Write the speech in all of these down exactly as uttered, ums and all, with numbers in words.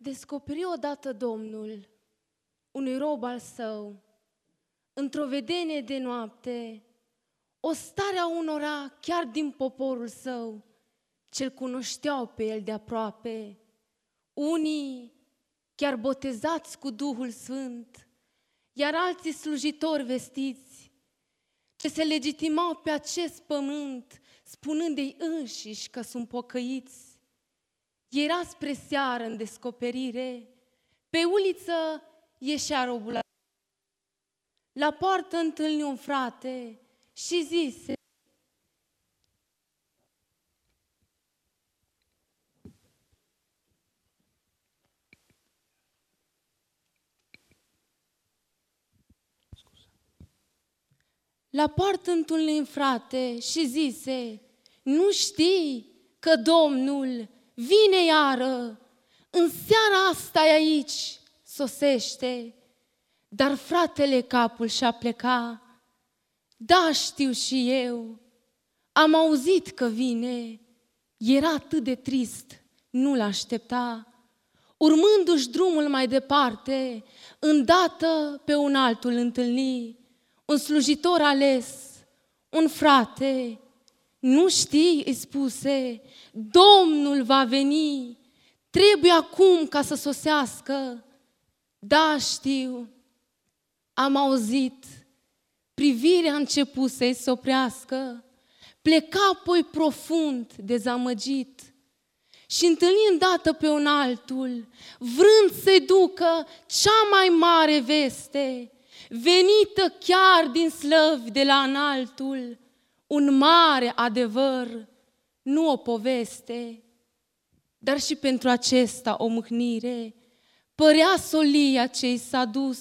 Descoperi odată Domnul unui rob al său, într-o vedenie de noapte, o stare a unora chiar din poporul său, ce-l cunoșteau pe el de aproape, unii chiar botezați cu Duhul Sfânt, iar alții slujitori vestiți, ce se legitimau pe acest pământ, spunând ei înșiși că sunt pocăiți. Era spre seară în descoperire, pe uliță ieșea robul. La poartă întâlni un frate și zise: La poartă întâlni un frate și zise: nu știi că Domnul vine iară, în seara asta aici sosește? Dar fratele capul și-a plecat: da, știu și eu, am auzit că vine. Era atât de trist, nu l-aștepta. Urmându-și drumul mai departe, îndată pe un altul întâlni, un slujitor ales, un frate. Nu știi, îi spuse, Domnul va veni, trebuie acum ca să sosească. Da, știu, am auzit. Privirea a început să-i se oprească, pleca apoi profund dezamăgit și întâlni îndată pe un altul, vrând să-i ducă cea mai mare veste, venită chiar din slăvi de la înaltul, un mare adevăr, nu o poveste. Dar și pentru acesta o mâhnire părea solia ce-i s-a dus,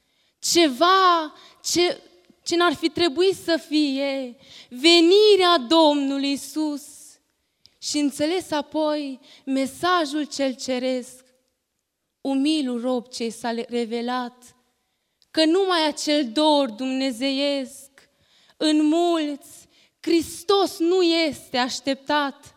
ceva ce, ce n-ar fi trebuit să fie, venirea Domnului Iisus. Și înțeles apoi mesajul cel ceresc, umilul rob ce s-a revelat, că numai acel dor dumnezeiesc în mulți Hristos nu este așteptat.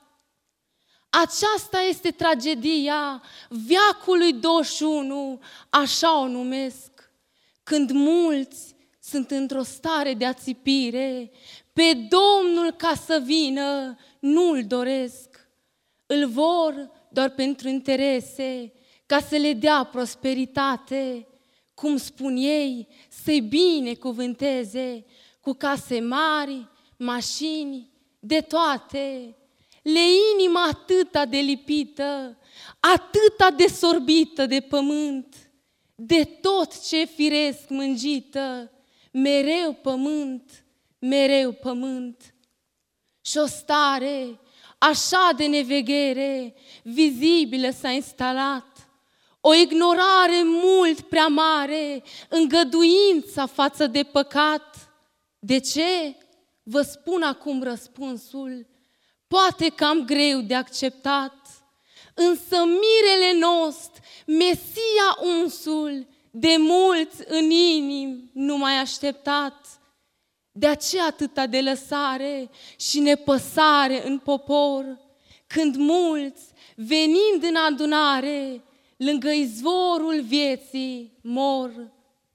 Aceasta este tragedia veacului douăzeci și unu, așa o numesc, când mulți sunt într-o stare de ațipire, pe Domnul ca să vină nu-L doresc, îl vor doar pentru interese, ca să le dea prosperitate, cum spun ei, să-i binecuvânteze cu case mari, mașini, de toate. Le inima atâta de lipită, atâta de sorbită de pământ, de tot ce firesc mângită, mereu pământ, mereu pământ. Și o stare așa de neveghere, vizibilă s-a instalat, o ignorare mult prea mare, îngăduința față de păcat. De ce? Vă spun acum răspunsul, poate cam greu de acceptat, însă mirele nostru, Mesia unsul, de mulți în inim nu mai așteptat. De aceea atâta de lăsare și nepăsare în popor, când mulți, venind în adunare, lângă izvorul vieții mor.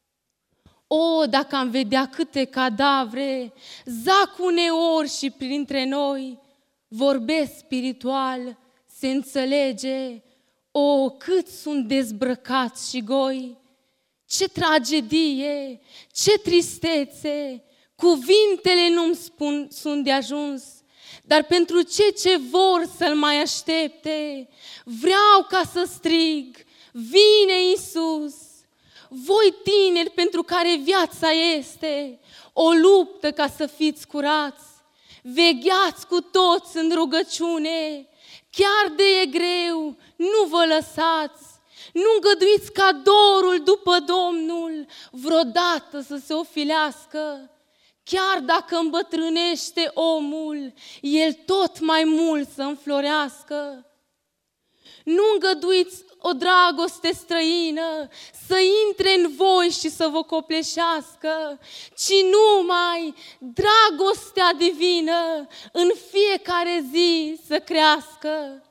O, dacă am vedea câte cadavre zac uneori și printre noi, vorbesc spiritual, se înțelege, o, cât sunt dezbrăcați și goi. Ce tragedie, ce tristețe, cuvintele nu-mi spun, sunt de ajuns, dar pentru cei ce vor să-L mai aștepte, vreau ca să strig, vine Iisus! Voi tineri pentru care viața este o luptă ca să fiți curați, vegheați cu toți în rugăciune, chiar de e greu, nu vă lăsați, nu îngăduiți ca dorul după Domnul vreodată să se ofilească. Chiar dacă îmbătrânește omul, el tot mai mult să înflorească. Nu îngăduiți o dragoste străină să intre în voi și să vă copleșească, ci numai dragostea divină în fiecare zi să crească.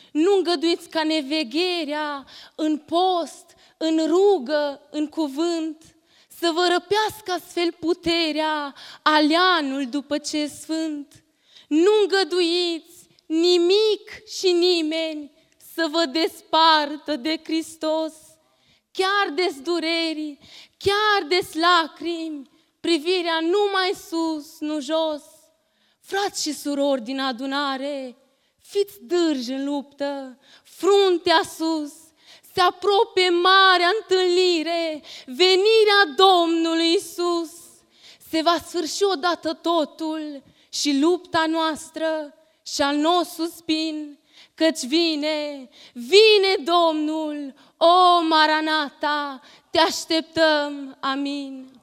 Nu îngăduiți ca nevegherea în post, în rugă, în cuvânt, să vă răpească astfel puterea, aleanul după ce e sfânt. Nu îngăduiți nimic și nimeni să vă despartă de Hristos. Chiar des dureri, chiar des lacrimi, privirea numai sus, nu jos. Frați și surori din adunare, fiți dârji în luptă, fruntea sus, se apropie marea întâlnire, venirea Domnului Iisus. Se va sfârși odată totul și lupta noastră și al nostru suspin, căci vine, vine Domnul, o Maranata, te așteptăm, amin.